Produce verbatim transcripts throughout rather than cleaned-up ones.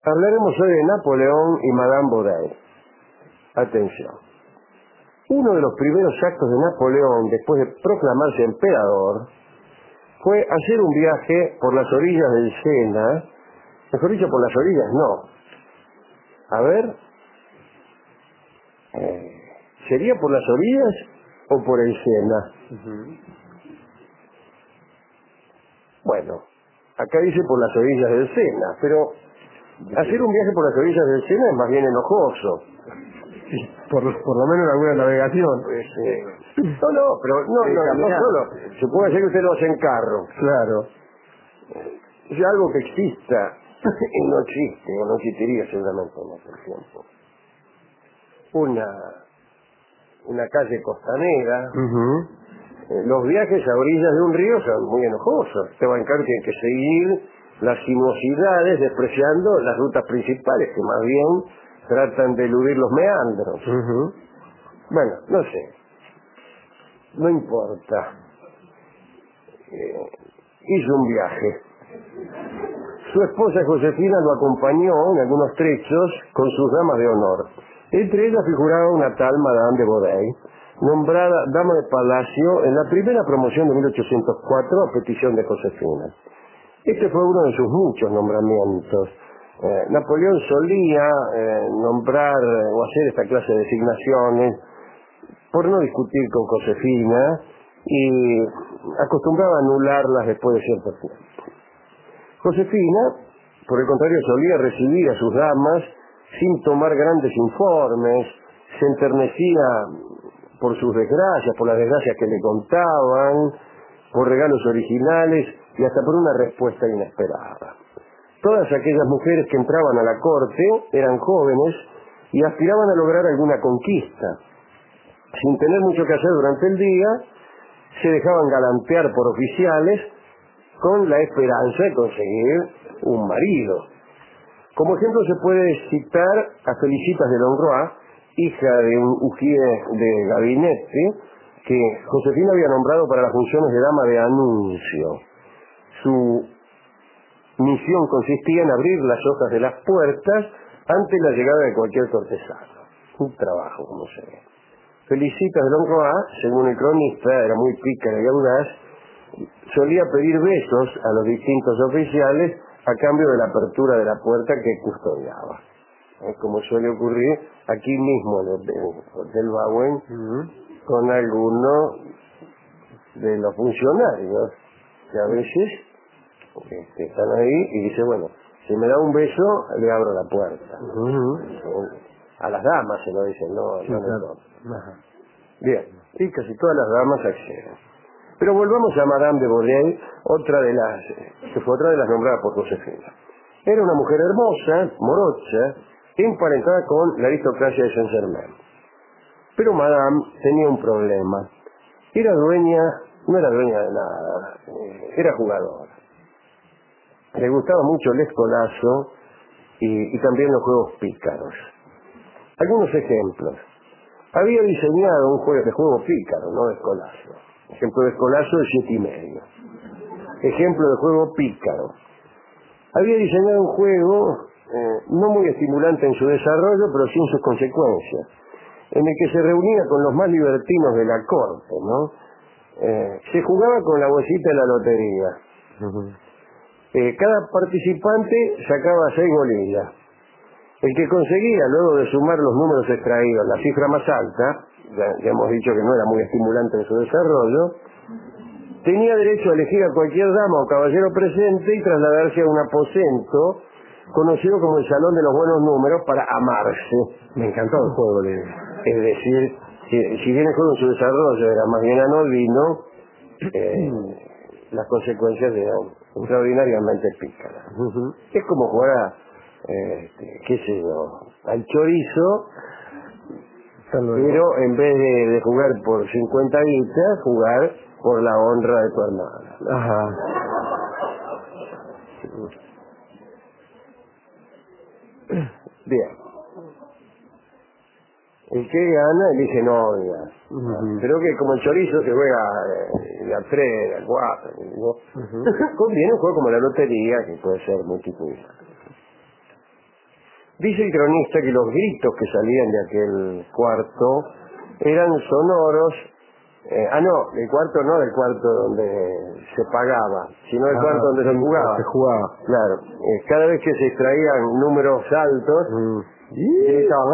Hablaremos hoy de Napoleón y Madame Bovary. Atención. Uno de los primeros actos de Napoleón, después de proclamarse emperador, fue hacer un viaje por las orillas del Sena. Mejor dicho, por las orillas no. A ver. Eh, ¿Sería por las orillas o por el Sena? Uh-huh. Bueno, acá dice por las orillas del Sena, pero hacer un viaje por las orillas del Sena es más bien enojoso. Sí, por, por lo menos en alguna navegación. Pues, eh, no, no, pero no, Sí, no, no caminar. solo. Se puede hacer que usted lo hace en carro. Claro. Es algo que exista y no existe, o no existiría seguramente en aquel tiempo. Una, una calle costanera. Uh-huh. Eh, los viajes a orillas de un río son muy enojosos. Este bancario tiene que seguir las sinuosidades despreciando las rutas principales, que más bien tratan de eludir los meandros. Uh-huh. Bueno, no sé. No importa. Eh, hizo un viaje. Su esposa Josefina lo acompañó en algunos trechos con sus damas de honor. Entre ellas figuraba una tal Madame de Bovary, nombrada dama de palacio en la primera promoción de mil ochocientos cuatro a petición de Josefina. Este fue uno de sus muchos nombramientos. Eh, Napoleón solía eh, nombrar eh, o hacer esta clase de designaciones por no discutir con Josefina y acostumbraba a anularlas después de cierto tiempo. Josefina, por el contrario, solía recibir a sus damas sin tomar grandes informes, se enternecía por sus desgracias, por las desgracias que le contaban, por regalos originales y hasta por una respuesta inesperada. Todas aquellas mujeres que entraban a la corte eran jóvenes y aspiraban a lograr alguna conquista. Sin tener mucho que hacer durante el día, se dejaban galantear por oficiales con la esperanza de conseguir un marido. Como ejemplo se puede citar a Felicitas de Longrois, hija de un ujier de gabinete que Josefina había nombrado para las funciones de dama de anuncio. Su misión consistía en abrir las hojas de las puertas ante la llegada de cualquier cortesano. Un trabajo, como se ve. Felicitas de Longrois, según el cronista, era muy pícara y audaz, solía pedir besos a los distintos oficiales a cambio de la apertura de la puerta que custodiaba. Es como suele ocurrir aquí mismo en el Hotel, Hotel Bauen, Uh-huh. con algunos de los funcionarios que a veces este, están ahí y dice, bueno, si me da un beso le abro la puerta. Uh-huh. A las damas se lo dicen, no, Sí, no claro. a todos. Ajá. Bien, y casi todas las damas acceden. Pero volvamos a Madame de Bovary, otra de las, que fue otra de las nombradas por Josefina. Era una mujer hermosa, morocha, emparentada con la aristocracia de Saint-Germain. Pero Madame tenía un problema. Era dueña, no era dueña de nada, eh, era jugadora. Le gustaba mucho el escolazo y, y también los juegos pícaros. Algunos ejemplos. Había diseñado un juego de juego pícaro, no de escolazo. Ejemplo de escolazo de siete y medio. Ejemplo de juego pícaro. Había diseñado un juego eh, no muy estimulante en su desarrollo, pero sí en sus consecuencias, en el que se reunía con los más libertinos de la corte, ¿no? Eh, se jugaba con la bolsita de la lotería. Uh-huh. Eh, cada participante sacaba seis bolillas. El que conseguía, luego de sumar los números extraídos, la cifra más alta, ya, ya hemos dicho que no era muy estimulante en su desarrollo, tenía derecho a elegir a cualquier dama o caballero presente y trasladarse a un aposento conocido como el Salón de los Buenos Números para amarse. Me encantó el juego. Le... Es decir, si, si bien el juego en su desarrollo era más bien anodino, eh, las consecuencias eran extraordinariamente pícaras. Uh-huh. Es como jugar a, eh, este, qué sé yo, al chorizo, pero en vez de, de jugar por cincuenta guitas, jugar por la honra de tu hermana. Ajá. Bien. El que gana elige novia. Uh-huh. Creo que como el chorizo se juega eh, de a tres, de a cuatro, ¿no? Uh-huh. Conviene un juego como la lotería, que puede ser multitudinario. Dice el cronista que los gritos que salían de aquel cuarto eran sonoros. Eh, ah, no, el cuarto no del cuarto donde se pagaba, sino del Ah, cuarto donde se jugaba. Se jugaba. Claro, eh, cada vez que se extraían números altos, Mm. gritaban,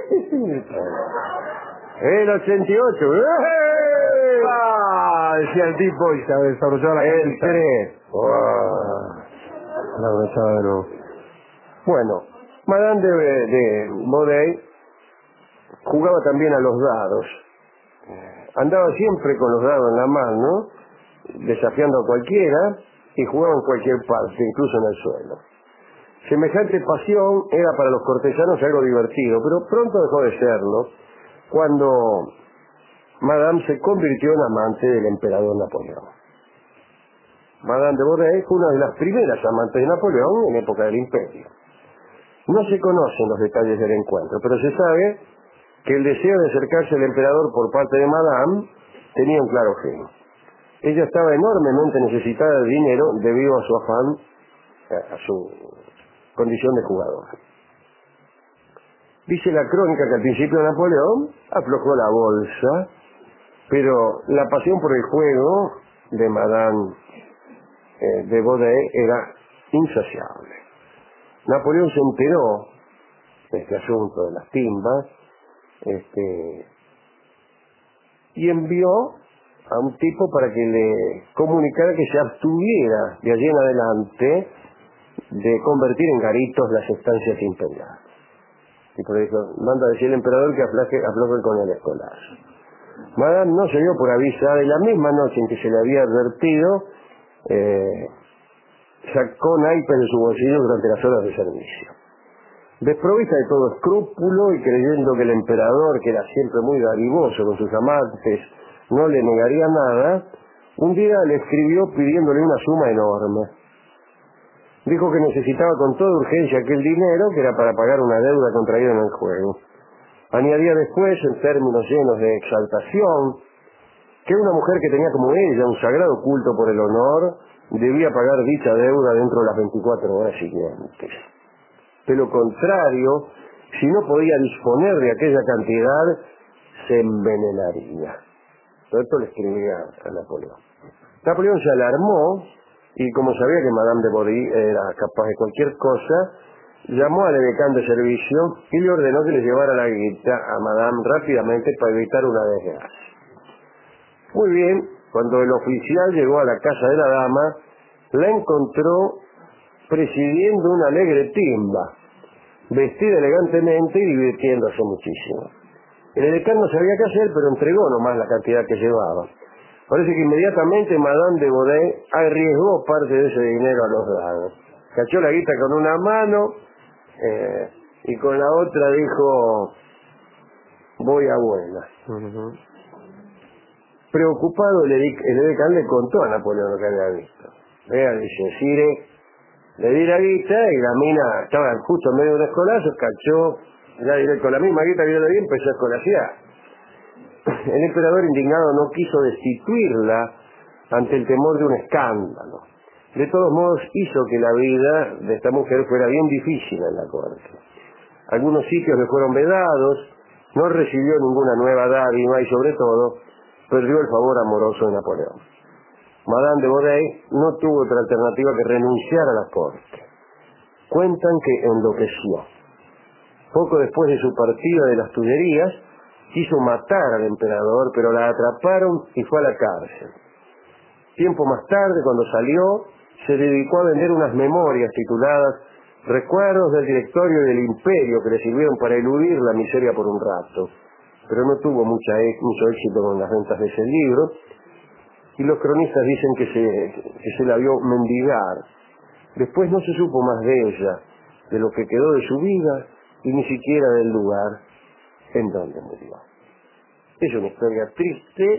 el ochenta y ocho, ¡eh! ¡Ah! Decía el tipo y se desarrollaba la el camisa. tres. La abrazaba de nuevo. Bueno, Madame de, de Baudet jugaba también a los dados. Andaba siempre con los dados en la mano, desafiando a cualquiera, y jugaba en cualquier parte, incluso en el suelo. Semejante pasión era para los cortesanos algo divertido, pero pronto dejó de serlo cuando Madame se convirtió en amante del emperador Napoleón. Madame de Baudet fue una de las primeras amantes de Napoleón en época del Imperio. No se conocen los detalles del encuentro, pero se sabe que el deseo de acercarse al emperador por parte de Madame tenía un claro fin. Ella estaba enormemente necesitada de dinero debido a su afán, a su condición de jugador. Dice la crónica que al principio Napoleón aflojó la bolsa, pero la pasión por el juego de Madame eh, de Baudet era insaciable. Napoleón se enteró de este asunto de las timbas, este, y envió a un tipo para que le comunicara que se abstuviera de allí en adelante de convertir en garitos las estancias imperiales. Y por eso manda a decir el emperador que afloje, afloje con el escolazo. Madame no se dio por avisada y la misma noche en que se le había advertido, eh, sacó naipes de su bolsillo durante las horas de servicio. Desprovista de todo escrúpulo y creyendo que el emperador, que era siempre muy dadivoso con sus amantes, no le negaría nada, un día le escribió pidiéndole una suma enorme. Dijo que necesitaba con toda urgencia aquel dinero, que era para pagar una deuda contraída en el juego. Añadía después, en términos llenos de exaltación, que una mujer que tenía como ella un sagrado culto por el honor, debía pagar dicha deuda dentro de las veinticuatro horas siguientes. De lo contrario, si no podía disponer de aquella cantidad, se envenenaría. Todo esto le escribía a Napoleón. Napoleón se alarmó y como sabía que Madame de Baudet era capaz de cualquier cosa, llamó al edecán de servicio y le ordenó que le llevara la guita a Madame rápidamente para evitar una desgracia. Muy bien, cuando el oficial llegó a la casa de la dama, la encontró presidiendo una alegre timba, vestida elegantemente y divirtiéndose muchísimo. El edecán no sabía qué hacer, pero entregó nomás la cantidad que llevaba. Parece que inmediatamente Madame de Baudet arriesgó parte de ese dinero a los dados. Cachó la guita con una mano eh, y con la otra dijo, voy a buenas. Uh-huh. Preocupado, el edecán le contó a Napoleón lo que había visto. Vea, dice, Cire, le di la guita y la mina estaba justo en medio de un escolazo, cachó, ya directo con la misma guita que yo le di, empezó a escolasear. El emperador indignado no quiso destituirla ante el temor de un escándalo. De todos modos hizo que la vida de esta mujer fuera bien difícil en la corte. Algunos sitios le fueron vedados, no recibió ninguna nueva dádiva y sobre todo perdió el favor amoroso de Napoleón. Madame de Baudet no tuvo otra alternativa que renunciar a la corte. Cuentan que enloqueció. Poco después de su partida de las Tullerías, quiso matar al emperador, pero la atraparon y fue a la cárcel. Tiempo más tarde, cuando salió, se dedicó a vender unas memorias tituladas Recuerdos del Directorio y del Imperio, que le sirvieron para eludir la miseria por un rato. Pero no tuvo mucha, mucho éxito con las ventas de ese libro, y los cronistas dicen que se, que se la vio mendigar. Después no se supo más de ella, de lo que quedó de su vida, y ni siquiera del lugar en donde murió. Es una historia triste,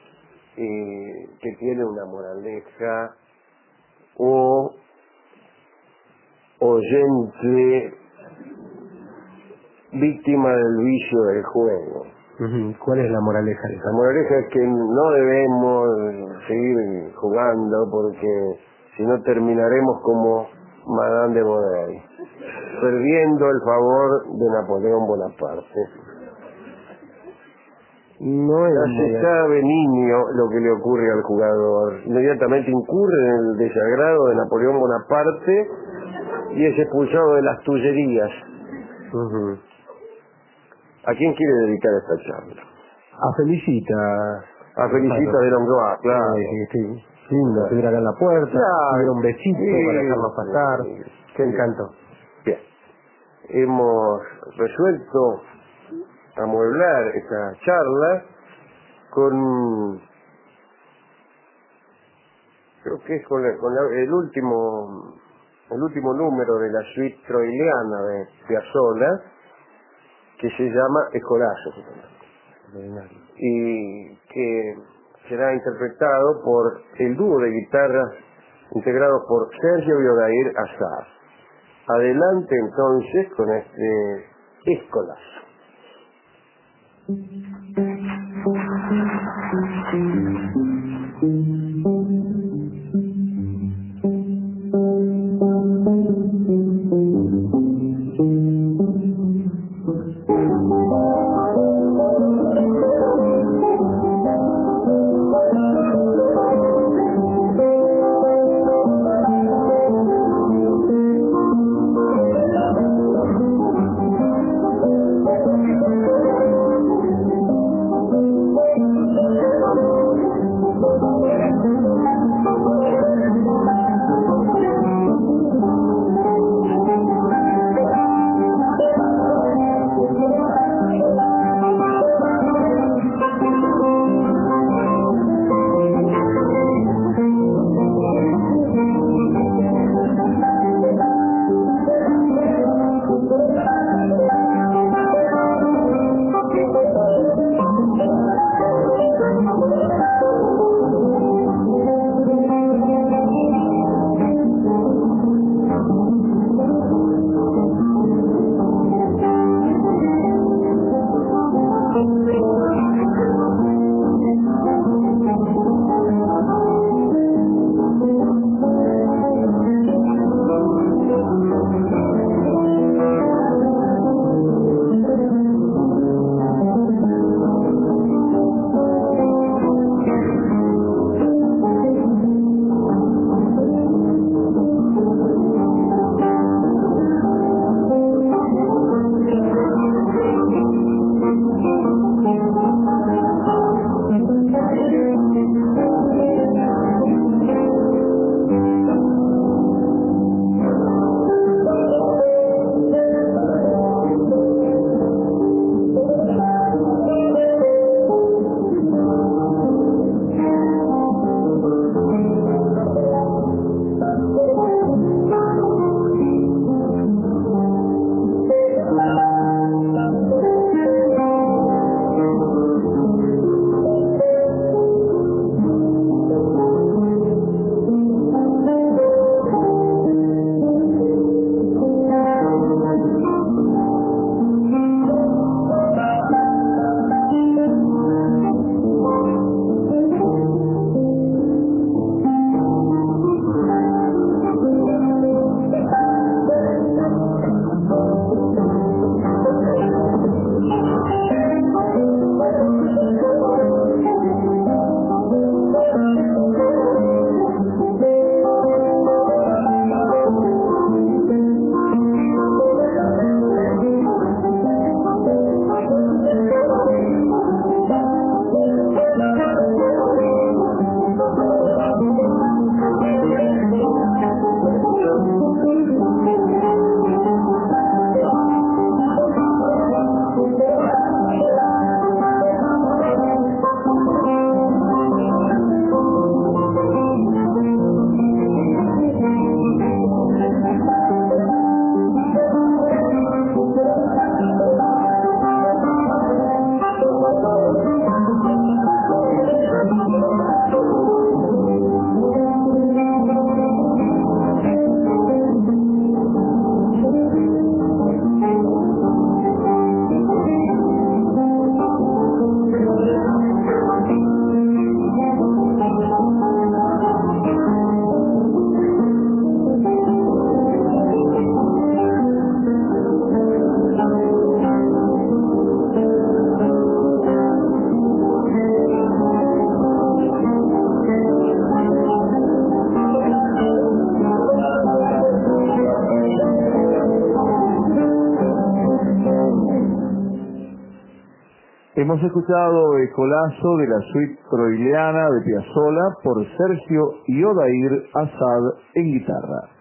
eh, que tiene una moraleja o oyente víctima del vicio del juego. Uh-huh. ¿Cuál es la moraleja? La moraleja es que no debemos seguir jugando porque si no terminaremos como Madame de Baudet. perdiendo el favor de Napoleón Bonaparte. No es Ya muy se sabe, niño, lo que le ocurre al jugador. Inmediatamente incurre en el desagrado de Napoleón Bonaparte y es expulsado de las Tullerías. Ujú. ¿A quién quiere dedicar esta charla? A Felicita. A Felicita de Longoa, claro. Sí, sí, sí. Lindo, estuviera acá en la puerta, Claro. tuviera un besito Sí, para dejarnos pasar. sí, Qué sí. encanto. Bien. Hemos resuelto amueblar esta charla con, creo que es con, la- con la- el último el último número de la suite troiliana de Piazzolla, que se llama Escolazo, y que será interpretado por el dúo de guitarras integrado por Sergio y Odair Azar. Adelante entonces con este Escolazo. Hemos escuchado el colazo de la suite troileana de Piazzolla por Sergio y Odair Assad en guitarra.